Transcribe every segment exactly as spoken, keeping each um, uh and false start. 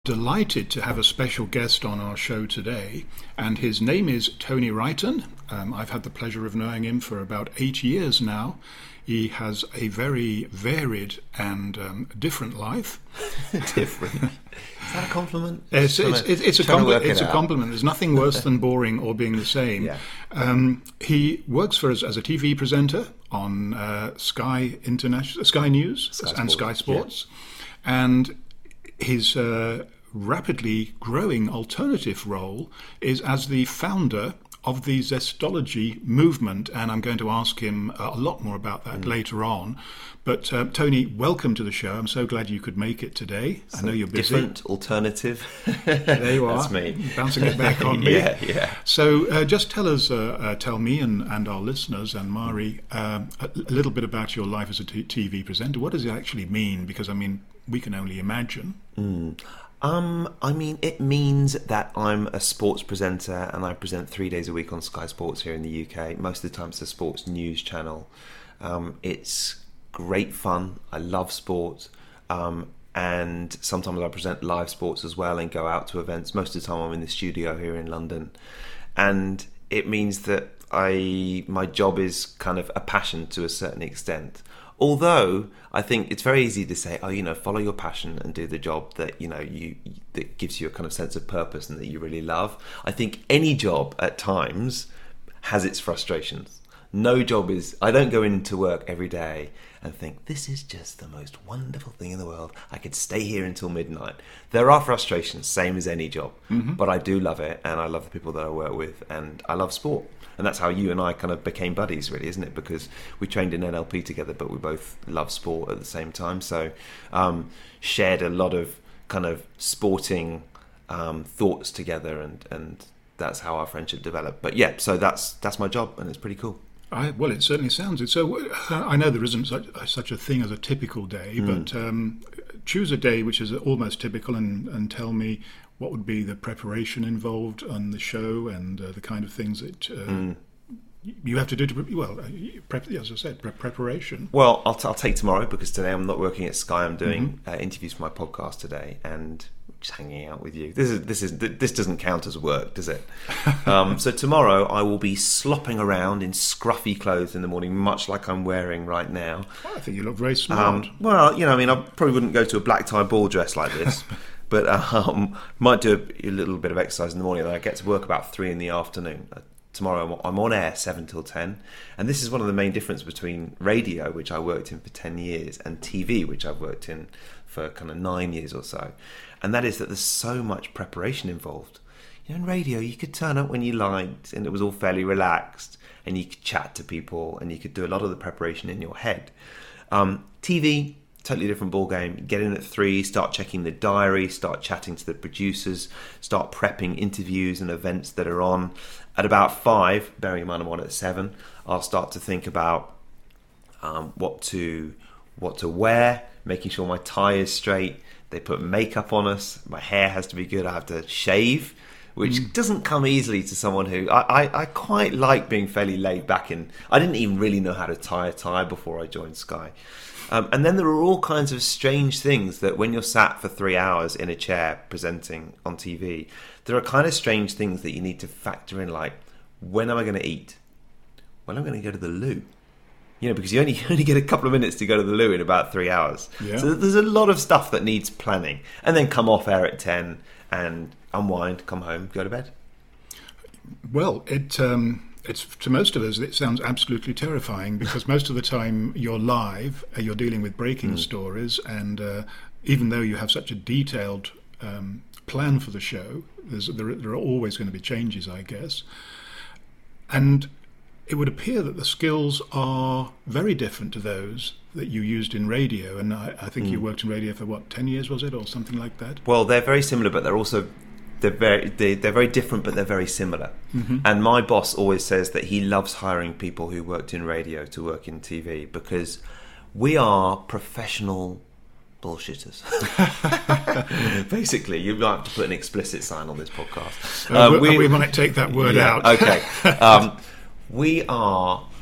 Delighted to have a special guest on our show today, and his name is Tony Wrighton. Um, I've had the pleasure of knowing him for about eight years now. He has a very varied and um, different life. Different? Is that a compliment? It's, it's, it's, it's, a, compli- it's it a compliment. There's nothing worse than boring or being the same. Yeah. Um, he works for us as a T V presenter on uh, Sky International, Sky News Sky and Sports. Sky Sports, yeah. and his uh, rapidly growing alternative role is as the founder of the Zestology movement, and I'm going to ask him a lot more about that mm. later on. But uh, Tony, welcome to the show. I'm so glad you could make it today. So I know you're busy. Different, alternative. There you are. That's me. Bouncing it back on me. Yeah, yeah. So uh, just tell us, uh, uh, tell me and, and our listeners and Mari uh, a, a little bit about your life as a t- TV presenter. What does it actually mean? Because, I mean, we can only imagine. Mm. Um, I mean, it means that I'm a sports presenter and I present three days a week on Sky Sports here in the U K. Most of the time it's a sports news channel. Um, it's great fun. I love sport. Um, and sometimes I present live sports as well and go out to events. Most of the time I'm in the studio here in London. And it means that I my job is kind of a passion to a certain extent. Although I think it's very easy to say, oh, you know, follow your passion and do the job that, you know, you that gives you a kind of sense of purpose and that you really love. I think any job at times has its frustrations. No job is, I don't go into work every day and think, this is just the most wonderful thing in the world. I could stay here until midnight. There are frustrations, same as any job, mm-hmm. but I do love it and I love the people that I work with and I love sport. And that's how you and I kind of became buddies, really, isn't it? Because we trained in N L P together, but we both love sport at the same time. So um, shared a lot of kind of sporting um, thoughts together, and, and that's how our friendship developed. But yeah, so that's that's my job, and it's pretty cool. I, well, it certainly sounds it. So uh, I know there isn't such, such a thing as a typical day, mm. but um, choose a day which is almost typical and, and tell me what would be the preparation involved on the show and uh, the kind of things that uh, mm. you have to do to, well, uh, prep, as I said, pre- preparation. Well, I'll, t- I'll take tomorrow because today I'm not working at Sky. I'm doing mm-hmm. uh, interviews for my podcast today and just hanging out with you. This is this is this doesn't count as work, does it? um, so tomorrow I will be slopping around in scruffy clothes in the morning, much like I'm wearing right now. Oh, I think you look very smart. Um, well, you know, I mean, I probably wouldn't go to a black tie ball dress like this. But um, might do a, a little bit of exercise in the morning, and I get to work about three in the afternoon. Uh, tomorrow I'm, I'm on air seven till ten, and this is one of the main differences between radio, which I worked in for ten years, and T V, which I've worked in for kind of nine years or so. And that is that there's so much preparation involved. You know, in radio, you could turn up when you liked, and it was all fairly relaxed, and you could chat to people, and you could do a lot of the preparation in your head. Um, T V. Totally different ball game. Get in at three, start checking the diary, start chatting to the producers, start prepping interviews and events that are on. At about five, bearing in mind I'm on at seven, I'll start to think about um, what to what to wear, making sure my tie is straight. They put makeup on us. My hair has to be good. I have to shave, which mm. doesn't come easily to someone who I, I, I quite like being fairly laid back in. I didn't even really know how to tie a tie before I joined Sky. Um, and then there are all kinds of strange things that when you're sat for three hours in a chair presenting on T V, there are kind of strange things that you need to factor in, like, when am I going to eat? When am I going to go to the loo? You know, because you only, you only get a couple of minutes to go to the loo in about three hours. Yeah. So there's a lot of stuff that needs planning. And then come off air at ten and unwind, come home, go to bed. Well, it... Um... It's to most of us, it sounds absolutely terrifying because most of the time you're live, uh, you're dealing with breaking mm. stories, and uh, even though you have such a detailed um, plan for the show, there's, there, there are always going to be changes, I guess. And it would appear that the skills are very different to those that you used in radio. And I, I think mm. you worked in radio for, what, ten years, was it, or something like that? Well, they're very similar, but they're also... They're very they, they're very different, but they're very similar. Mm-hmm. And my boss always says that he loves hiring people who worked in radio to work in T V because we are professional bullshitters. Basically, you might have to put an explicit sign on this podcast. Uh, uh, we, we might take that word yeah, out. Okay. Um, we are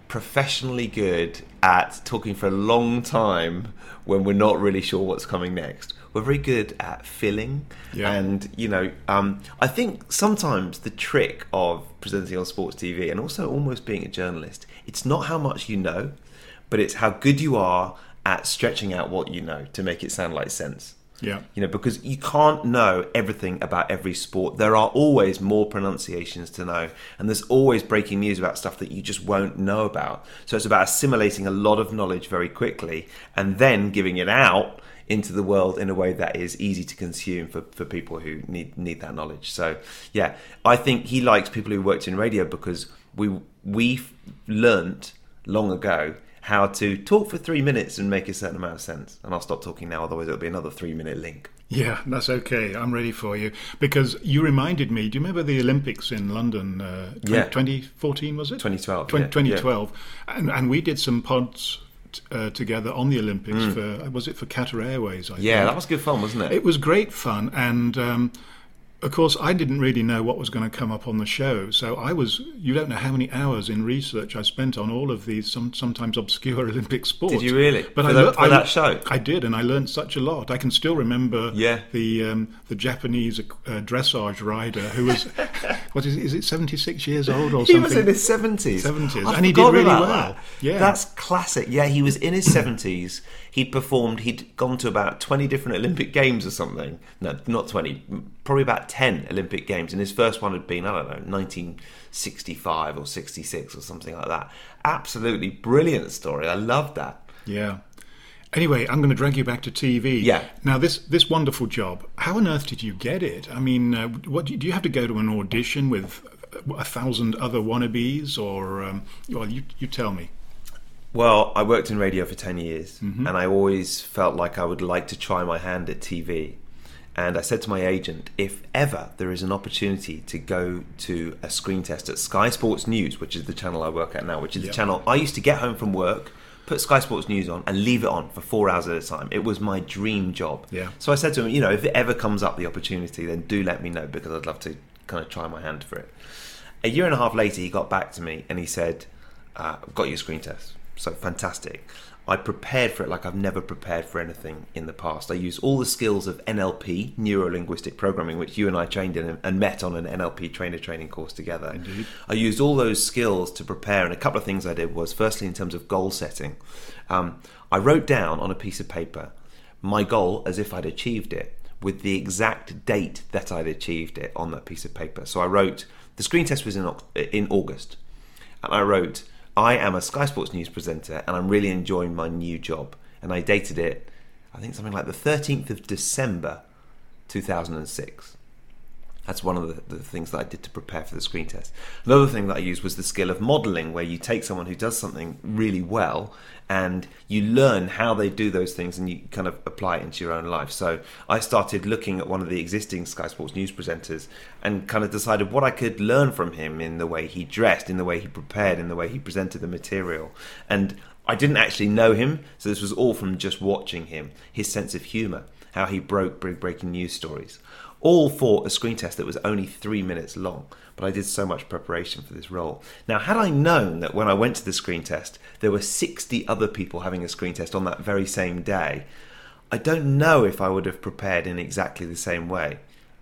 professionally good at talking for a long time when we're not really sure what's coming next. We're very good at filling. Yeah. And, you know, um, I think sometimes the trick of presenting on sports T V and also almost being a journalist, it's not how much you know, but it's how good you are at stretching out what you know to make it sound like sense. Yeah. You know, because you can't know everything about every sport. There are always more pronunciations to know, and there's always breaking news about stuff that you just won't know about. So it's about assimilating a lot of knowledge very quickly and then giving it out into the world in a way that is easy to consume for, for people who need need that knowledge. So, yeah, I think he likes people who worked in radio because we we've learnt long ago how to talk for three minutes and make a certain amount of sense. And I'll stop talking now, otherwise it'll be another three-minute link. Yeah, that's okay. I'm ready for you. Because you reminded me, do you remember the Olympics in London? Uh, Yeah. twenty fourteen, was it? twenty twelve. Twen- yeah, twenty twelve. And, and we did some pods uh, together on the Olympics Mm. for, was it for Qatar Airways, I Yeah, yeah think? that was good fun, wasn't it? It was great fun, and um, of course I didn't really know what was going to come up on the show, so I was, you don't know how many hours in research I spent on all of these some, sometimes obscure Olympic sports. Did you really? But for I that, lear- for I, that show? I did, and I learned such a lot. I can still remember Yeah. the um, the Japanese uh, dressage rider who was, what is it, is it seventy-six years old or He something? was in his seventies. seventies, I'd and he did forgotten really about well. that. Yeah. That's classic. Yeah, he was in his seventies. He'd performed, he'd gone to about twenty different Olympic Games or something. No, not twenty, probably about ten Olympic Games. And his first one had been, I don't know, nineteen sixty-five or sixty-six or something like that. Absolutely brilliant story. I loved that. Yeah. Anyway, I'm going to drag you back to T V. Yeah. Now, this this wonderful job, how on earth did you get it? I mean, uh, what do you, do you have to go to an audition with a thousand other wannabes, or um, well, you you tell me. Well, I worked in radio for ten years, mm-hmm. and I always felt like I would like to try my hand at T V. And I said to my agent, if ever there is an opportunity to go to a screen test at Sky Sports News, which is the channel I work at now, which is Yep. the channel I used to get home from work, put Sky Sports News on and leave it on for four hours at a time. It was my dream job. Yeah. So I said to him, you know, if it ever comes up the opportunity, then do let me know, because I'd love to kind of try my hand for it. A year and a half later, he got back to me and he said, uh, I've got your screen test. So fantastic. I prepared for it like I've never prepared for anything in the past. I used all the skills of N L P, neuro-linguistic programming, which you and I trained in and met on an N L P trainer training course together. Indeed. I used all those skills to prepare, and a couple of things I did was, firstly, in terms of goal setting, um, I wrote down on a piece of paper my goal as if I'd achieved it, with the exact date that I'd achieved it on that piece of paper. So I wrote, the screen test was in in August, and I wrote, I am a Sky Sports News presenter and I'm really enjoying my new job. And I dated it, I think something like the thirteenth of December two thousand six. That's one of the, the things that I did to prepare for the screen test. Another thing that I used was the skill of modelling, where you take someone who does something really well and you learn how they do those things and you kind of apply it into your own life. So I started looking at one of the existing Sky Sports News presenters and kind of decided what I could learn from him in the way he dressed, in the way he prepared, in the way he presented the material. And I didn't actually know him, so this was all from just watching him, his sense of humour, how he broke breaking news stories. All for a screen test that was only three minutes long, but I did so much preparation for this role. Now, had I known that when I went to the screen test, there were sixty other people having a screen test on that very same day, I don't know if I would have prepared in exactly the same way.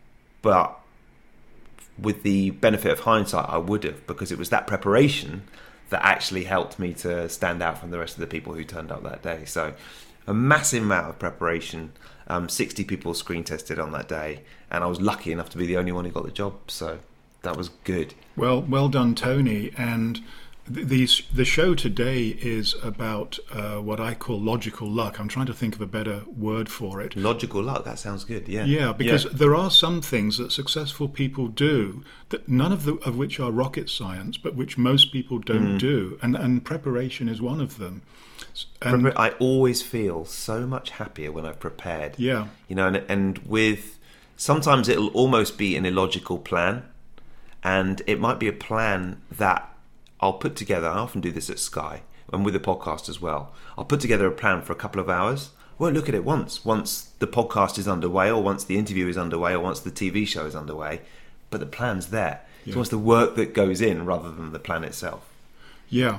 But with the benefit of hindsight, I would have, because it was that preparation that actually helped me to stand out from the rest of the people who turned up that day. So a massive amount of preparation. Um, sixty people screen tested on that day, and I was lucky enough to be the only one who got the job, so that was good. Well, well done, Tony. And th- these, the show today is about uh, what I call logical luck. I'm trying to think of a better word for it. Logical luck, that sounds good, yeah. Yeah, because yeah. there are some things that successful people do, that none of, the, of which are rocket science, but which most people don't mm. do, and, and preparation is one of them. And I always feel so much happier when I've prepared. Yeah. You know, and, and with, sometimes it'll almost be an illogical plan, and it might be a plan that I'll put together. I often do this at Sky, and with the podcast as well. I'll put together a plan for a couple of hours. I won't look at it once, once the podcast is underway, or once the interview is underway, or once the T V show is underway, but the plan's there. Yeah. It's almost the work that goes in rather than the plan itself. Yeah.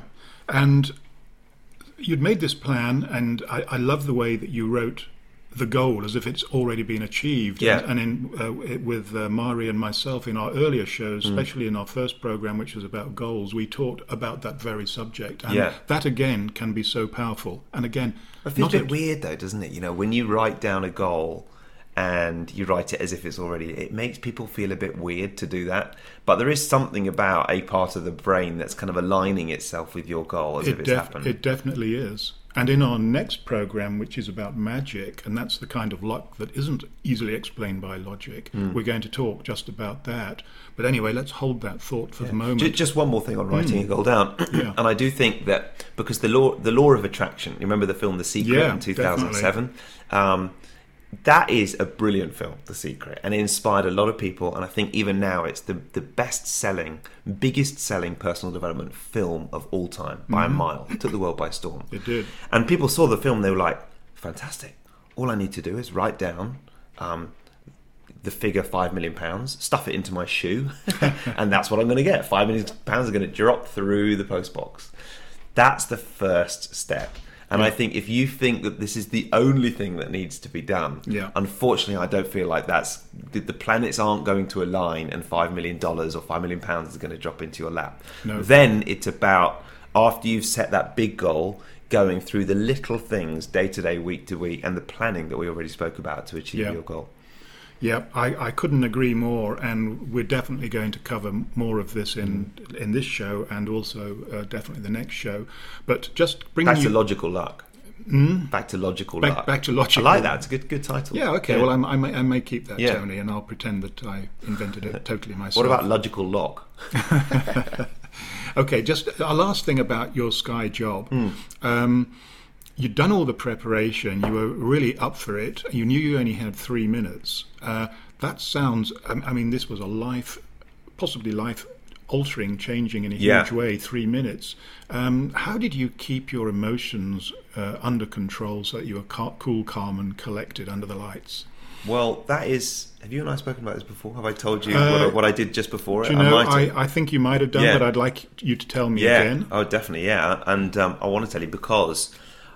And you'd made this plan, and I, I love the way that you wrote the goal as if it's already been achieved. Yeah. And, and in, uh, it, with uh, Mari and myself in our earlier shows, Mm. especially in our first program, which was about goals, we talked about that very subject. And Yeah. that, again, can be so powerful. And again, It feels not a bit weird though, doesn't it? You know, when you write down a goal and you write it as if it's already, it makes people feel a bit weird to do that. But there is something about a part of the brain that's kind of aligning itself with your goal as it if it's def- happened. It definitely is. And in our next program, which is about magic, and that's the kind of luck that isn't easily explained by logic, Mm. we're going to talk just about that. But anyway, let's hold that thought for the moment. Ju- Just one more thing on writing a goal down, Yeah. and I do think that because the law, the law of attraction. You remember the film The Secret Yeah, in two thousand seven? Um, that is a brilliant film, The Secret, and it inspired a lot of people. And I think even now it's the the best selling, biggest selling personal development film of all time by a mile. It took the world by storm. It did. And people saw the film, they were like, fantastic. All I need to do is write down um, the figure five million pounds, stuff it into my shoe, and that's what I'm going to get. Five million pounds are going to drop through the postbox. That's the first step. And I think if you think that this is the only thing that needs to be done, Yeah. unfortunately, I don't feel like that's the, the planets aren't going to align, and five million dollars or five million pounds is going to drop into your lap. No. Then it's about, after you've set that big goal, going through the little things day to day, week to week, and the planning that we already spoke about to achieve Yeah. your goal. Yeah, I, I couldn't agree more, and we're definitely going to cover more of this in in this show, and also uh, definitely the next show. But just bringing Back you to logical luck. Mm? Back to logical back, luck. back to logical. I like that. It's a good good title. Yeah, okay. Well, I'm, I may, I may keep that, Yeah. Tony, and I'll pretend that I invented it totally myself. What about logical lock? Okay, just a last thing about your Sky job. Hmm. Um, you'd done all the preparation. You were really up for it. You knew you only had three minutes. Uh, that sounds. Um, I mean, this was a life, possibly life-altering, changing in a Yeah. huge way. Three minutes. Um, how did you keep your emotions uh, under control so that you were ca- cool, calm, and collected under the lights? Well, that is. Have you and I spoken about this before? Have I told you Uh, what, I, what I did just before it? Do you know, I might have. I, I think you might have done, Yeah. but I'd like you to tell me Yeah. again. Oh, definitely. Yeah. And um, I want to tell you because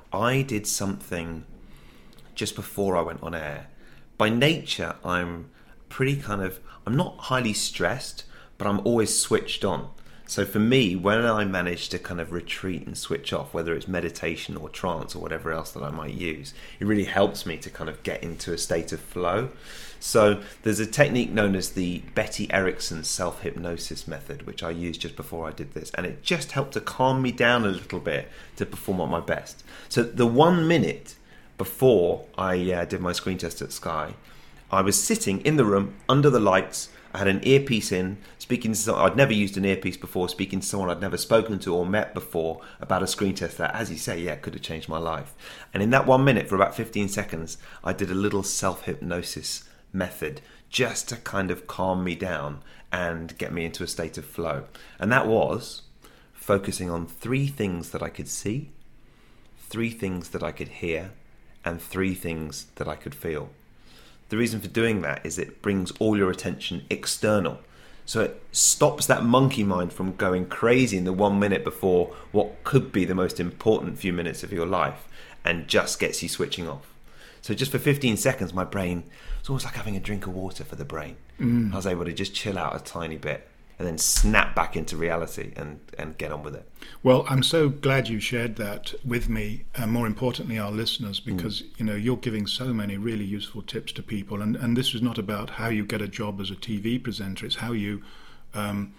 I did something just before I went on air. By nature, I'm pretty kind of. I'm not highly stressed, but I'm always switched on. So for me, when I manage to kind of retreat and switch off, whether it's meditation or trance or whatever else that I might use, it really helps me to kind of get into a state of flow. So there's a technique known as the Betty Erickson self-hypnosis method, which I used just before I did this, and it just helped to calm me down a little bit to perform at my best. So the one minute before I uh, did my screen test at Sky, I was sitting in the room under the lights. I had an earpiece in, speaking to someone. I'd never used an earpiece before, speaking to someone I'd never spoken to or met before about a screen test that, as you say, yeah, could have changed my life. And in that one minute, for about fifteen seconds, I did a little self-hypnosis method just to kind of calm me down and get me into a state of flow. And that was focusing on three things that I could see, three things that I could hear, and three things that I could feel. The reason for doing that is it brings all your attention external. So it stops that monkey mind from going crazy in the one minute before what could be the most important few minutes of your life, and just gets you switching off. So just for fifteen seconds, my brain, it's almost like having a drink of water for the brain. Mm. I was able to just chill out a tiny bit and then snap back into reality and, and get on with it. Well, I'm so glad you shared that with me, and more importantly, our listeners, because mm. you know you're giving so many really useful tips to people, and, and this is not about how you get a job as a T V presenter; it's how you um,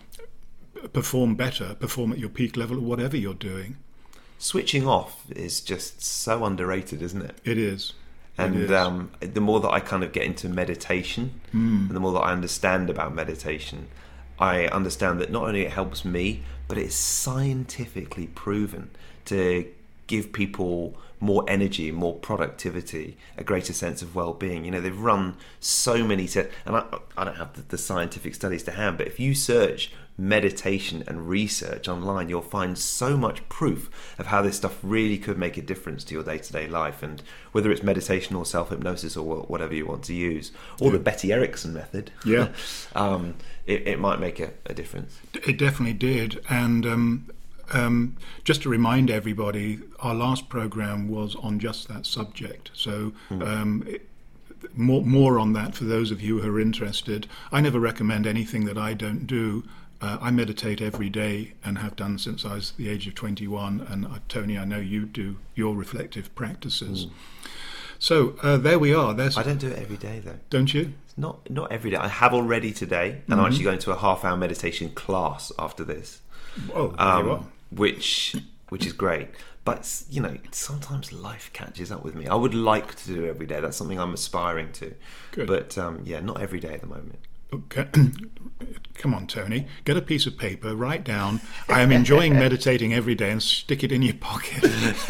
perform better, perform at your peak level, or whatever you're doing. Switching off is just so underrated, isn't it? It is. And it is. Um, the more that I kind of get into meditation, mm. and the more that I understand about meditation, I understand that not only it helps me, but it's scientifically proven to give people more energy, more productivity, a greater sense of well-being. You know, they've run so many sets, and I, I don't have the, the scientific studies to hand, but if you search meditation and research online, you'll find so much proof of how this stuff really could make a difference to your day-to-day life. And whether it's meditation or self-hypnosis or whatever you want to use, or yeah. the Betty Erickson method, yeah, um, it, it might make a, a difference. It definitely did. And um, um, just to remind everybody, our last program was on just that subject. So um, it, more, more on that for those of you who are interested. I never recommend anything that I don't do. Uh, I meditate every day and have done since I was the age of twenty-one. And uh, Tony, I know you do your reflective practices. Mm. So uh, there we are. There's, I don't do it every day, though. Don't you? Not not every day. I have already today, and mm-hmm. I'm actually going to a half-hour meditation class after this. Oh, there um, you are. Which which is great. But you know, sometimes life catches up with me. I would like to do it every day. That's something I'm aspiring to. Good. But um, yeah, not every day at the moment. Okay. Come on, Tony. Get a piece of paper, write down, I am enjoying meditating every day, and stick it in your pocket.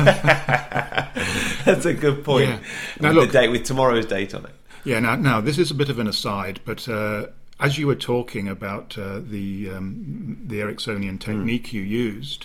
That's a good point. Yeah. Now, with look, the date, with tomorrow's date on it. Yeah, now, now this is a bit of an aside, but uh, as you were talking about uh, the, um, the Ericksonian technique mm. you used,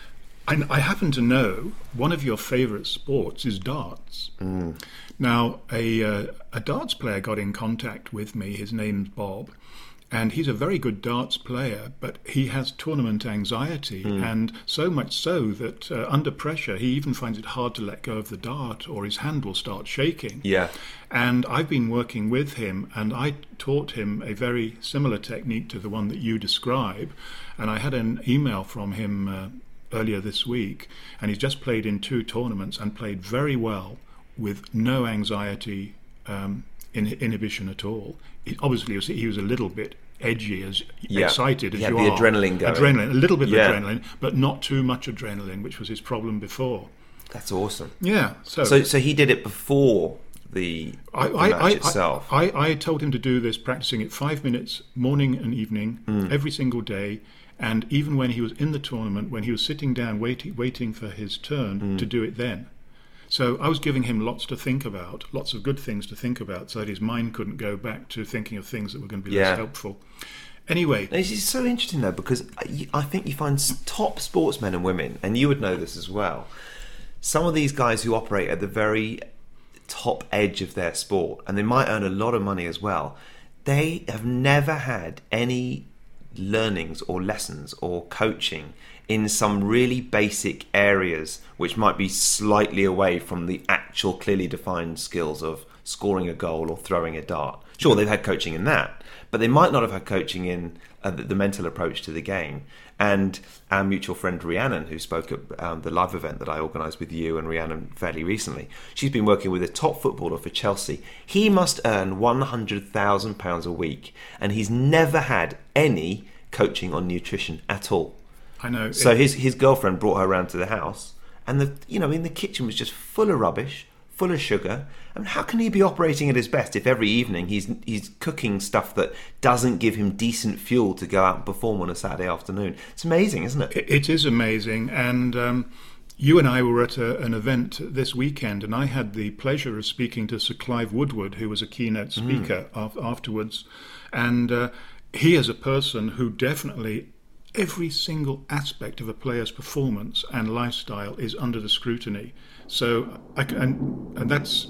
I, I happen to know one of your favourite sports is darts. Mm. Now, a, uh, a darts player got in contact with me. His name's Bob, and he's a very good darts player, but he has tournament anxiety, mm. and so much so that uh, under pressure, he even finds it hard to let go of the dart, or his hand will start shaking. Yeah. And I've been working with him, and I taught him a very similar technique to the one that you describe, and I had an email from him uh, earlier this week, and he's just played in two tournaments and played very well, with no anxiety um, in, inhibition at all. He, obviously, he was, he was a little bit edgy, as yeah. excited as yeah, you the are. Adrenaline going. Adrenaline, a little bit yeah. of adrenaline, but not too much adrenaline, which was his problem before. That's awesome. Yeah. So, so, so he did it before the, I, the I, match I, itself. I, I, I told him to do this, practicing it five minutes, morning and evening, mm. every single day. And even when he was in the tournament, when he was sitting down waiting, waiting for his turn, mm. to do it then. So I was giving him lots to think about, lots of good things to think about, so that his mind couldn't go back to thinking of things that were going to be yeah. less helpful. Anyway. It's so interesting, though, because I think you find top sportsmen and women, and you would know this as well, some of these guys who operate at the very top edge of their sport, and they might earn a lot of money as well, they have never had any learnings or lessons or coaching in some really basic areas which might be slightly away from the actual clearly defined skills of scoring a goal or throwing a dart. Sure, they've had coaching in that, but they might not have had coaching in uh, the, the mental approach to the game. And our mutual friend Rhiannon, who spoke at um, the live event that I organised with you and Rhiannon fairly recently, she's been working with a top footballer for Chelsea. He must earn one hundred thousand pounds a week, and he's never had any coaching on nutrition at all. I know. So his his girlfriend brought her around to the house, and the you know, I mean, the kitchen was just full of rubbish, full of sugar. I mean, how can he be operating at his best if every evening he's he's cooking stuff that doesn't give him decent fuel to go out and perform on a Saturday afternoon? It's amazing, isn't it? It, it is amazing, and um, you and I were at a, an event this weekend, and I had the pleasure of speaking to Sir Clive Woodward, who was a keynote speaker mm. af- afterwards, and uh, he is a person who definitely, every single aspect of a player's performance and lifestyle is under the scrutiny. So, I, and, and that's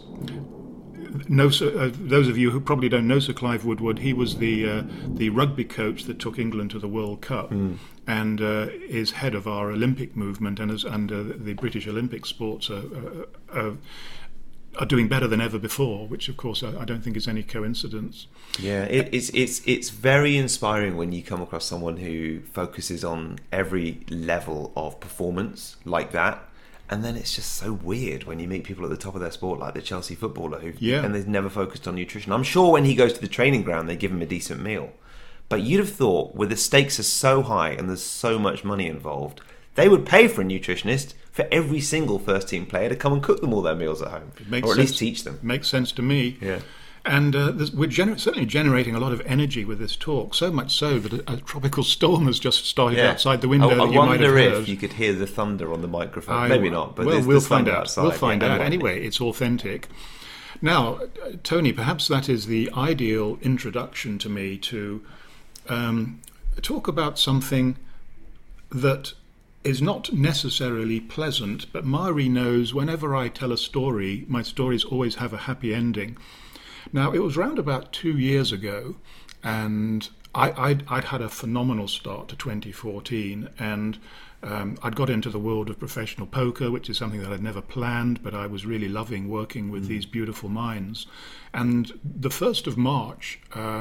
no. Uh, those of you who probably don't know Sir Clive Woodward, he was the uh, the rugby coach that took England to the World Cup, mm. and uh, is head of our Olympic movement, and as and uh, the British Olympic sports are, are, are doing better than ever before, which of course I, I don't think is any coincidence. Yeah, it, it's it's it's very inspiring when you come across someone who focuses on every level of performance like that. And then it's just so weird when you meet people at the top of their sport, like the Chelsea footballer, who yeah. and they've never focused on nutrition. I'm sure when he goes to the training ground, they give him a decent meal. But you'd have thought, where the stakes are so high and there's so much money involved, they would pay for a nutritionist for every single first team player to come and cook them all their meals at home, or at sense, least teach them. Makes sense to me. Yeah. And uh, we're gener- certainly generating a lot of energy with this talk, so much so that a, a tropical storm has just started yeah. outside the window. I, I that you might have wonder if heard. you could hear the thunder on the microphone. I, Maybe not, but well, there's, we'll there's find thunder out. outside. We'll find yeah, out. Anyway, it's authentic. Now, uh, Tony, perhaps that is the ideal introduction to me to um, talk about something that is not necessarily pleasant, but Mari knows whenever I tell a story, my stories always have a happy ending. Now, it was round about two years ago, and I, I'd, I'd had a phenomenal start to twenty fourteen, and Um, I'd got into the world of professional poker, which is something that I'd never planned, but I was really loving working with mm. these beautiful minds. And the first of March, uh,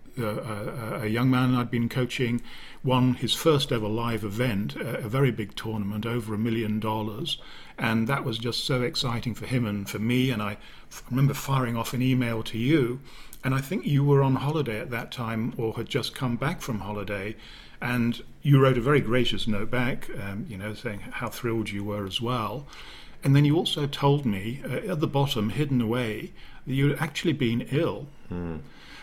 uh, a young man I'd been coaching won his first ever live event, a very big tournament, over a million dollars. And that was just so exciting for him and for me. And I f- remember firing off an email to you. And I think you were on holiday at that time or had just come back from holiday. And you wrote a very gracious note back, um, you know, saying how thrilled you were as well. And then you also told me uh, at the bottom, hidden away, that you had actually been ill. Mm.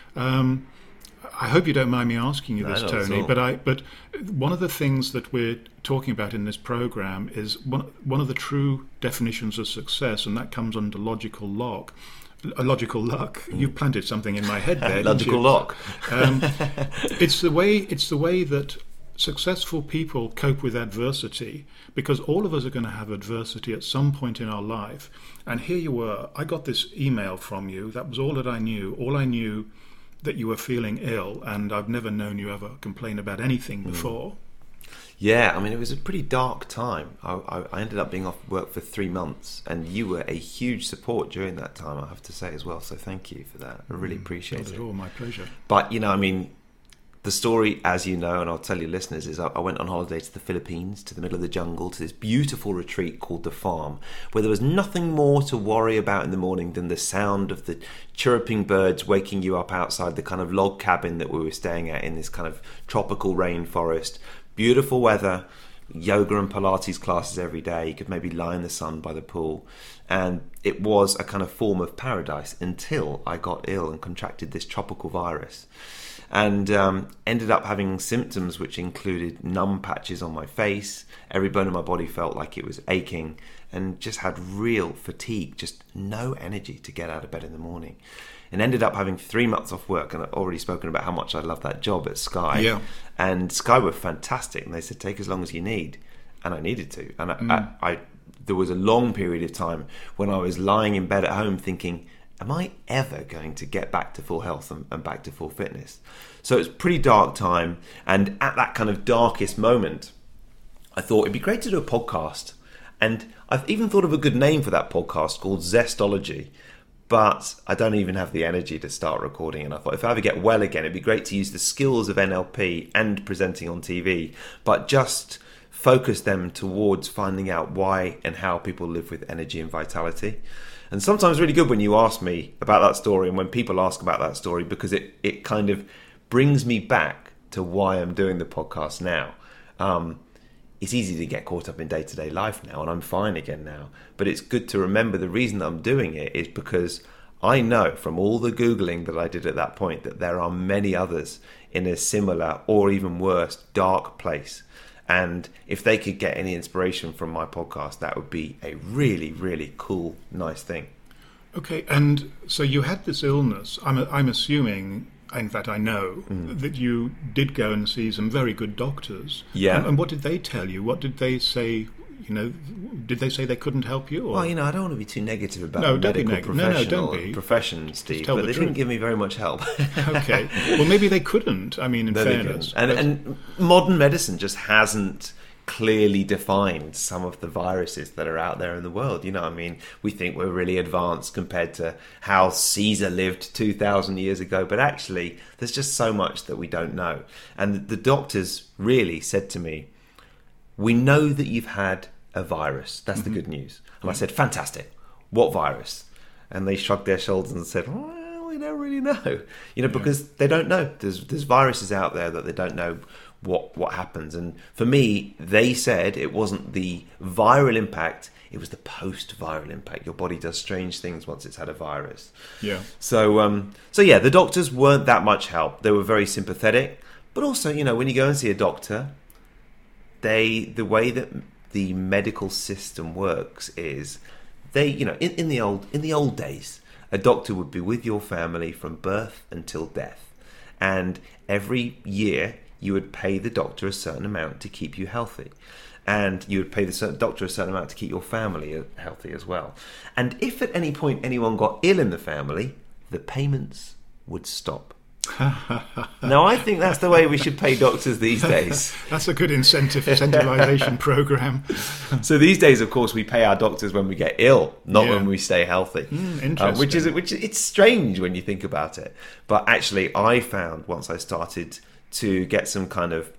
Um, I hope you don't mind me asking you this, no, Tony, but I but one of the things that we're talking about in this program is one, one of the true definitions of success, and that comes under logical luck. A logical luck. Mm. You've planted something in my head there. Logical luck. um, it's the way. It's the way that successful people cope with adversity, because all of us are going to have adversity at some point in our life. And here you were. I got this email from you. That was all that I knew. All I knew that you were feeling ill, and I've never known you ever complain about anything before. Mm. Yeah, I mean, it was a pretty dark time. I, I, I ended up being off work for three months, and you were a huge support during that time, I have to say as well. So thank you for that. I really mm, appreciate not it. Not at all, my pleasure. But, you know, I mean, the story, as you know, and I'll tell your listeners, is I, I went on holiday to the Philippines, to the middle of the jungle, to this beautiful retreat called The Farm, where there was nothing more to worry about in the morning than the sound of the chirruping birds waking you up outside the kind of log cabin that we were staying at in this kind of tropical rainforest. Beautiful weather, yoga and Pilates classes every day. You could maybe lie in the sun by the pool. And it was a kind of form of paradise until I got ill and contracted this tropical virus. And um, ended up having symptoms which included numb patches on my face. Every bone in my body felt like it was aching, and just had real fatigue, just no energy to get out of bed in the morning. And ended up having three months off work, and I've already spoken about how much I love that job at Sky. Yeah. And Sky were fantastic, and they said, take as long as you need. And I needed to. And I, mm. I, I, there was a long period of time when I was lying in bed at home thinking, am I ever going to get back to full health and, and back to full fitness? So it's a pretty dark time. And at that kind of darkest moment, I thought it'd be great to do a podcast. And I've even thought of a good name for that podcast called Zestology. But I don't even have the energy to start recording. And I thought if I ever get well again, it'd be great to use the skills of N L P and presenting on T V, but just focus them towards finding out why and how people live with energy and vitality. And sometimes it's really good when you ask me about that story and when people ask about that story, because it, it kind of brings me back to why I'm doing the podcast now. Um, It's easy to get caught up in day-to-day life now, and I'm fine again now. But it's good to remember the reason that I'm doing it is because I know from all the Googling that I did at that point that there are many others in a similar or even worse dark place. And if they could get any inspiration from my podcast, that would be a really, really cool, nice thing. Okay, and so you had this illness. I'm, I'm assuming... In fact, I know mm. that you did go and see some very good doctors. Yeah. And, and what did they tell you? What did they say? You know, did they say they couldn't help you? Or? Well, you know, I don't want to be too negative about no, medical neg- professional no, no, don't be. profession, Steve, but the they truth. didn't give me very much help. Okay. Well, maybe they couldn't. I mean, in no, fairness. And, and modern medicine just hasn't clearly defined some of the viruses that are out there in the world. You know, I mean, we think we're really advanced compared to how Caesar lived two thousand years ago, but actually there's just so much that we don't know. And the doctors really said to me, we know that you've had a virus. That's mm-hmm. the good news. And I said, fantastic. What virus? And they shrugged their shoulders and said, well, we don't really know. You know, yeah. because they don't know. There's there's viruses out there that they don't know what what happens. And for me, they said it wasn't the viral impact, it was the post-viral impact. Your body does strange things once it's had a virus. Yeah. So um so yeah, the doctors weren't that much help. They were very sympathetic, but also, you know, when you go and see a doctor, they the way that the medical system works is they, you know, in, in the old in the old days, a doctor would be with your family from birth until death. And every year you would pay the doctor a certain amount to keep you healthy. And you would pay the doctor a certain amount to keep your family healthy as well. And if at any point anyone got ill in the family, the payments would stop. Now, I think that's the way we should pay doctors these days. That's a good incentive incentivization program. So these days, of course, we pay our doctors when we get ill, not Yeah. when we stay healthy. Mm, Uh, interesting. which is which is- it's strange when you think about it. But actually, I found once I started to get some kind of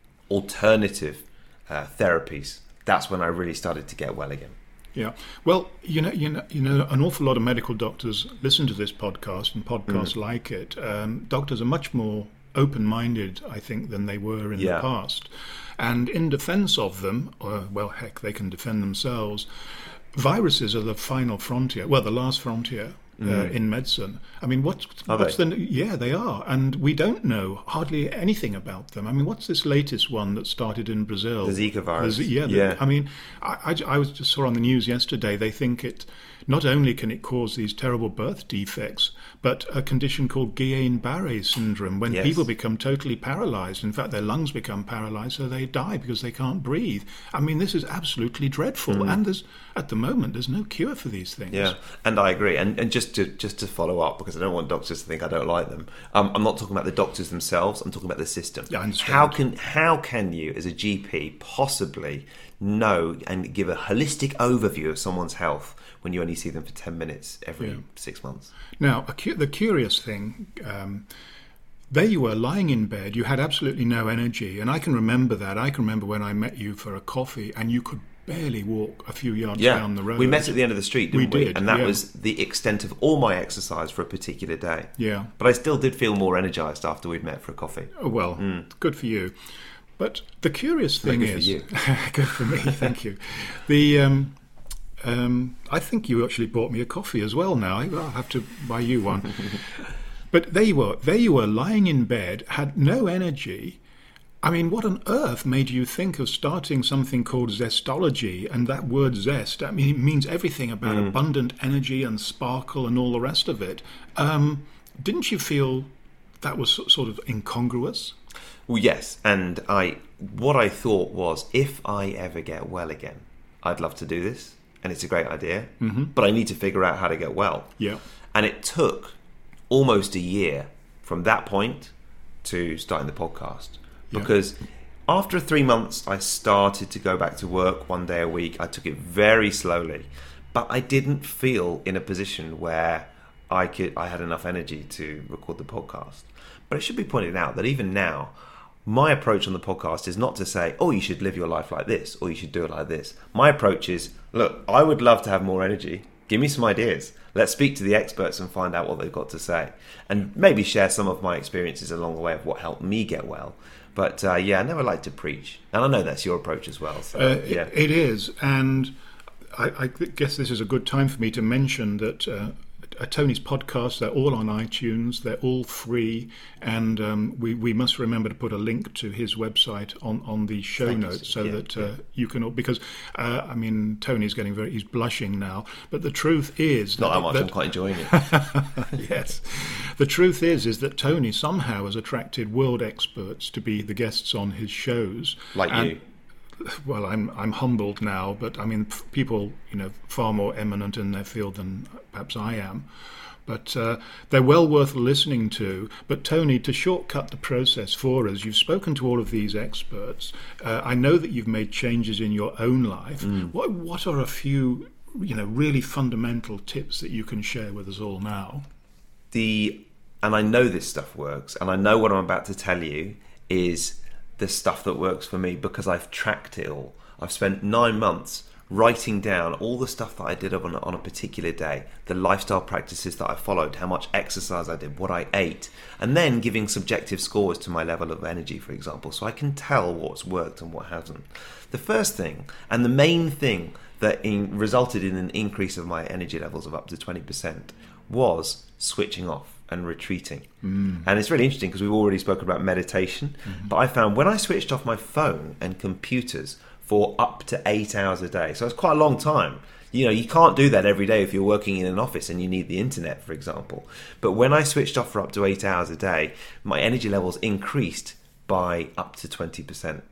alternative uh, therapies, that's when I really started to get well again. Yeah. Well, you know, you know, you know, an awful lot of medical doctors listen to this podcast and podcasts Mm. like it. Um, doctors are much more open-minded, I think, than they were in Yeah. the past. And in defense of them, or, well, heck, they can defend themselves. Viruses are the final frontier. Well, the last frontier. Uh, in medicine, I mean, what's Mm. Are what's they? the yeah they are, and we don't know hardly anything about them. I mean, what's this latest one that started in Brazil? The Zika virus. The Z- yeah, the- Yeah. I mean, I, I, I was just saw on the news yesterday. They think it not only can it cause these terrible birth defects, but a condition called Guillain-Barré syndrome, when Yes. people become totally paralyzed. In fact, their lungs become paralyzed, so they die because they can't breathe. I mean, this is absolutely dreadful. And there's at the moment there's no cure for these things. Yeah, and I agree. And and just to just to follow up, because I don't want doctors to think I don't like them. Um, I'm not talking about the doctors themselves. I'm talking about the system. Yeah, I understand. How can how can you, as a G P, possibly know and give a holistic overview of someone's health when you only see them for ten minutes every Yeah. six months? Now, a cu- the curious thing, um, there you were lying in bed, you had absolutely no energy, and I can remember that. I can remember when I met you for a coffee, and you could barely walk a few yards Yeah, down the road. we met at the end of the street, didn't We we? did, And that yeah. was the extent of all my exercise for a particular day. Yeah. But I still did feel more energised after we'd met for a coffee. Oh, well, good for you. But the curious thing good for is, you. good for me, thank you. The um, um, I think you actually bought me a coffee as well. Now I'll have to buy you one. But there you were, there you were, lying in bed, had no energy. I mean, what on earth made you think of starting something called zestology? And that word zest, I mean, it means everything about abundant energy and sparkle and all the rest of it. Um, didn't you feel that was so- sort of incongruous? Well, yes, and I what I thought was, if I ever get well again, I'd love to do this, and it's a great idea, mm-hmm. but I need to figure out how to get well. Yeah. And it took almost a year from that point to starting the podcast, Yeah. because after three months, I started to go back to work one day a week. I took it very slowly, but I didn't feel in a position where I could I had enough energy to record the podcast. But it should be pointed out that even now, my approach on the podcast is not to say, oh, you should live your life like this, or you should do it like this. My approach is, look, I would love to have more energy. Give me some ideas. Let's speak to the experts and find out what they've got to say. And maybe share some of my experiences along the way of what helped me get well. But uh, yeah, I never like to preach. And I know that's your approach as well. So, Uh, yeah. it, it is, and I, I guess this is a good time for me to mention that uh, uh, Tony's podcasts, they're all on iTunes, they're all free, and um, we, we must remember to put a link to his website on, on the show Thank you. notes so Yeah, that uh, yeah. you can all, because, uh, I mean, Tony's getting very, he's blushing now, but the truth is... Not that, that much, that, I'm quite enjoying it. Yes. The truth is is that Tony somehow has attracted world experts to be the guests on his shows. Like And- you. Well, I'm I'm humbled now, but I mean, f- people, you know, far more eminent in their field than perhaps I am. But uh, they're well worth listening to. But Tony, to shortcut the process for us, you've spoken to all of these experts. Uh, I know that you've made changes in your own life. What what are a few, you know, really fundamental tips that you can share with us all now? the and I know this stuff works, and I know what I'm about to tell you is the stuff that works for me because I've tracked it all. I've spent nine months writing down all the stuff that I did on a, on a particular day, the lifestyle practices that I followed, how much exercise I did, what I ate, and then giving subjective scores to my level of energy, for example, so I can tell what's worked and what hasn't. The first thing, and the main thing that in, resulted in an increase of my energy levels of up to twenty percent was switching off and retreating. Mm. And it's really interesting because we've already spoken about meditation, mm-hmm. but I found when I switched off my phone and computers for up to eight hours a day, so it's quite a long time. You know, you can't do that every day if you're working in an office and you need the internet, for example. But when I switched off for up to eight hours a day, my energy levels increased by up to twenty percent.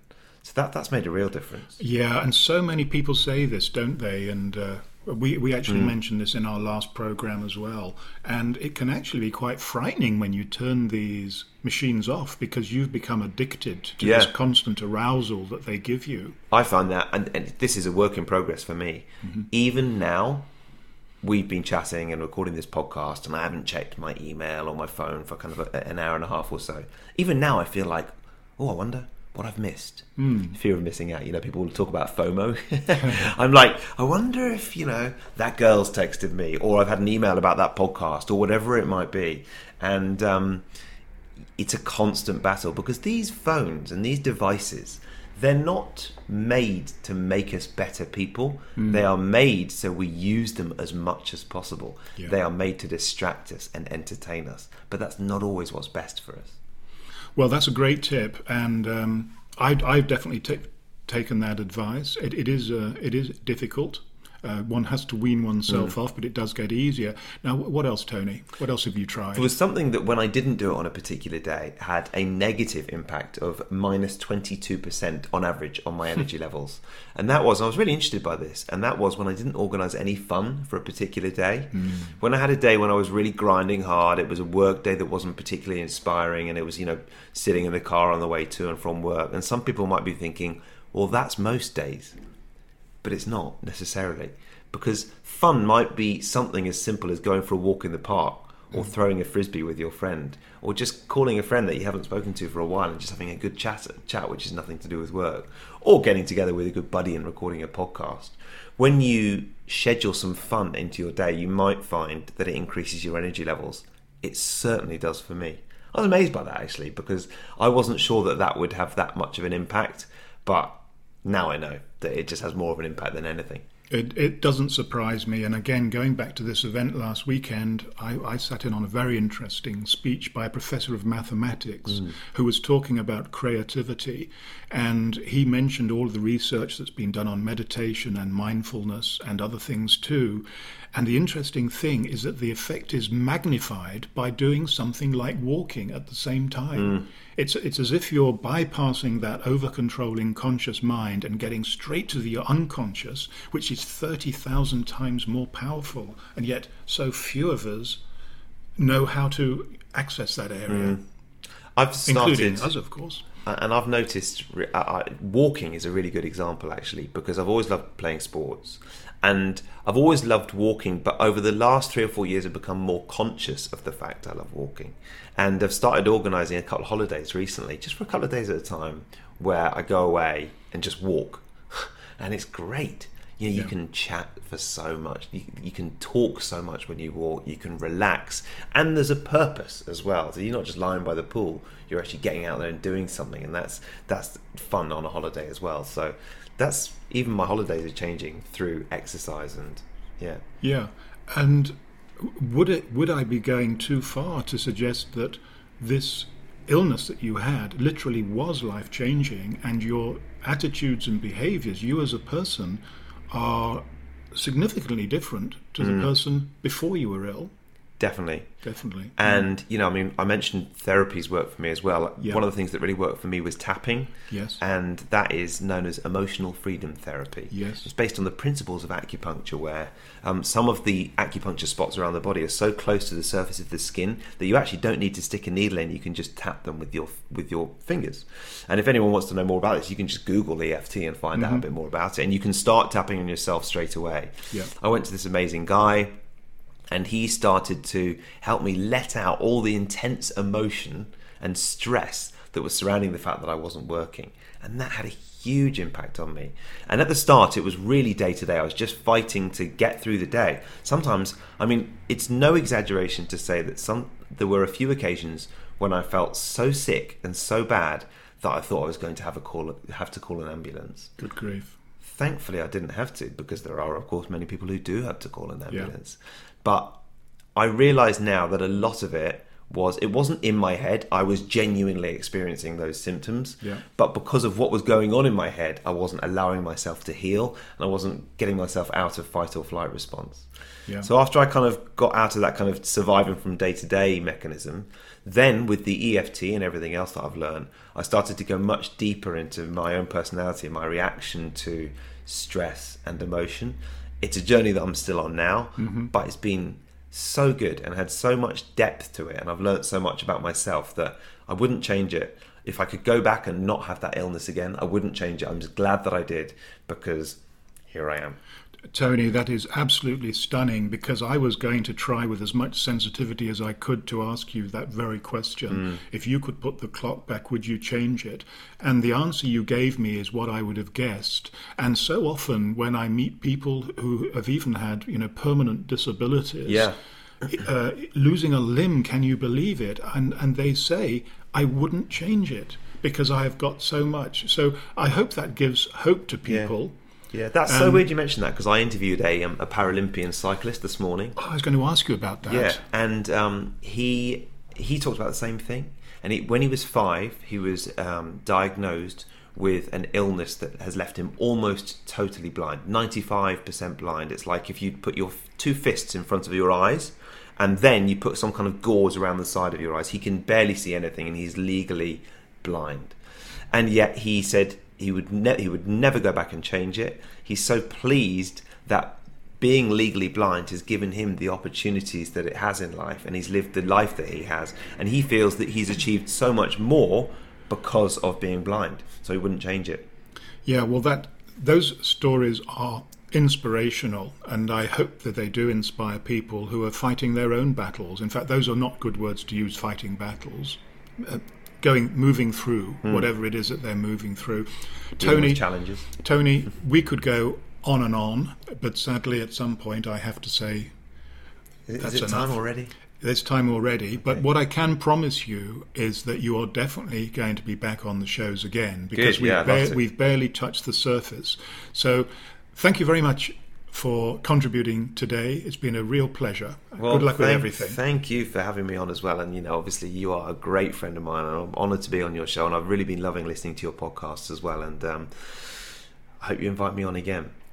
So that that's made a real difference. Yeah, and so many people say this, don't they? And uh, we we actually mm. mentioned this in our last program as well. And it can actually be quite frightening when you turn these machines off, because you've become addicted to yeah. this constant arousal that they give you. I find that, and, and this is a work in progress for me. Mm-hmm. Even now, we've been chatting and recording this podcast, and I haven't checked my email or my phone for kind of a, an hour and a half or so. Even now, I feel like, oh, I wonder what I've missed. Mm. Fear of missing out. You know, people will talk about FOMO. I'm like, I wonder if, you know, that girl's texted me, or I've had an email about that podcast, or whatever it might be. And um, it's a constant battle, because these phones and these devices, they're not made to make us better people. Mm. They are made so we use them as much as possible. Yeah. They are made to distract us and entertain us. But that's not always what's best for us. Well, that's a great tip, and um, I, I've definitely t- taken that advice. It, it is uh, it is difficult. Uh, one has to wean oneself mm. off, but it does get easier. Now, what else, Tony? What else have you tried? It was something that, when I didn't do it on a particular day, had a negative impact of minus twenty-two percent on average on my energy levels. And that was, I was really interested by this, and that was when I didn't organise any fun for a particular day. Mm. When I had a day when I was really grinding hard, it was a work day that wasn't particularly inspiring, and it was, you know, sitting in the car on the way to and from work. And some people might be thinking, well, that's most days. But it's not necessarily, because fun might be something as simple as going for a walk in the park, or mm. throwing a frisbee with your friend, or just calling a friend that you haven't spoken to for a while and just having a good chat, chat which is nothing to do with work, or getting together with a good buddy and recording a podcast. When you schedule some fun into your day, you might find that it increases your energy levels. It certainly does for me. I was amazed by that, actually, because I wasn't sure that that would have that much of an impact, but now I know that it just has more of an impact than anything. It, it doesn't surprise me. And again, going back to this event last weekend, I, I sat in on a very interesting speech by a professor of mathematics mm. who was talking about creativity. And he mentioned all of the research that's been done on meditation and mindfulness and other things too. And the interesting thing is that the effect is magnified by doing something like walking at the same time. Mm. It's it's as if you're bypassing that over-controlling conscious mind and getting straight to the unconscious, which is thirty thousand times more powerful. And yet so few of us know how to access that area. Mm. I've started, including us, of course. And I've noticed uh, I, walking is a really good example, actually, because I've always loved playing sports. And I've always loved walking, but over the last three or four years I've become more conscious of the fact I love walking. And I've started organising a couple of holidays recently, just for a couple of days at a time, where I go away and just walk. And it's great. You know, you yeah. can chat for so much. You, you can talk so much when you walk. You can relax. And there's a purpose as well. So you're not just lying by the pool. You're actually getting out there and doing something. And that's that's fun on a holiday as well. So that's, even my holidays are changing through exercise and, yeah. Yeah. And would it would I be going too far to suggest that this illness that you had literally was life-changing, and your attitudes and behaviours, you as a person, are significantly different to the mm. person before you were ill? Definitely. Definitely. And, you know, I mean, I mentioned therapies work for me as well. Yeah. One of the things that really worked for me was tapping. Yes. And that is known as emotional freedom therapy. Yes. It's based on the principles of acupuncture, where um, some of the acupuncture spots around the body are so close to the surface of the skin that you actually don't need to stick a needle in. You can just tap them with your with your fingers. And if anyone wants to know more about this, you can just Google E F T and find mm-hmm. out a bit more about it. And you can start tapping on yourself straight away. Yeah. I went to this amazing guy, and he started to help me let out all the intense emotion and stress that was surrounding the fact that I wasn't working. And that had a huge impact on me. And at the start, it was really day to day. I was just fighting to get through the day. Sometimes, I mean, it's no exaggeration to say that some there were a few occasions when I felt so sick and so bad that I thought I was going to have a call, have to call an ambulance. Good grief. Thankfully, I didn't have to, because there are, of course, many people who do have to call an ambulance. Yeah. But I realise now that a lot of it was, it wasn't in my head. I was genuinely experiencing those symptoms. Yeah. But because of what was going on in my head, I wasn't allowing myself to heal, and I wasn't getting myself out of fight or flight response. Yeah. So after I kind of got out of that kind of surviving from day to day mechanism, Then with the E F T and everything else that I've learned, I started to go much deeper into my own personality and my reaction to stress and emotion. It's a journey that I'm still on now, mm-hmm. but it's been so good and had so much depth to it, and I've learned so much about myself that I wouldn't change it. If I could go back and not have that illness again, I wouldn't change it. I'm just glad that I did, because here I am. Tony, that is absolutely stunning, because I was going to try with as much sensitivity as I could to ask you that very question. Mm. If you could put the clock back, would you change it? And the answer you gave me is what I would have guessed. And so often when I meet people who have even had, you know, permanent disabilities, yeah. uh, losing a limb, can you believe it? And, and they say, I wouldn't change it because I have got so much. So I hope that gives hope to people. Yeah. Yeah, that's um, so weird you mentioned that, because I interviewed a, um, a Paralympian cyclist this morning. Oh, I was going to ask you about that. Yeah, and um, he he talked about the same thing. And he, when he was five, he was um, diagnosed with an illness that has left him almost totally blind, ninety-five percent blind. It's like if you put your two fists in front of your eyes and then you put some kind of gauze around the side of your eyes. He can barely see anything, and he's legally blind. And yet he said he would ne- he would never go back and change it. He's so pleased that being legally blind has given him the opportunities that it has in life, and he's lived the life that he has, and he feels that he's achieved so much more because of being blind, so he wouldn't change it. Yeah, well, that those stories are inspirational, and I hope that they do inspire people who are fighting their own battles. In fact, those are not good words to use, fighting battles. Uh, going moving through mm. whatever it is that they're moving through. Tony, challenges. Tony, we could go on and on, but sadly at some point I have to say is, that's is it enough. Time already? There's time already, but okay. What I can promise you is that you are definitely going to be back on the shows again, because Good, we've, yeah, ba- we've barely touched the surface. So thank you very much for contributing today. It's been a real pleasure. Well, good luck thank, with everything. Thank you for having me on as well. And, you know, obviously you are a great friend of mine, and I'm honoured to be on your show. And I've really been loving listening to your podcasts as well. And um, I hope you invite me on again.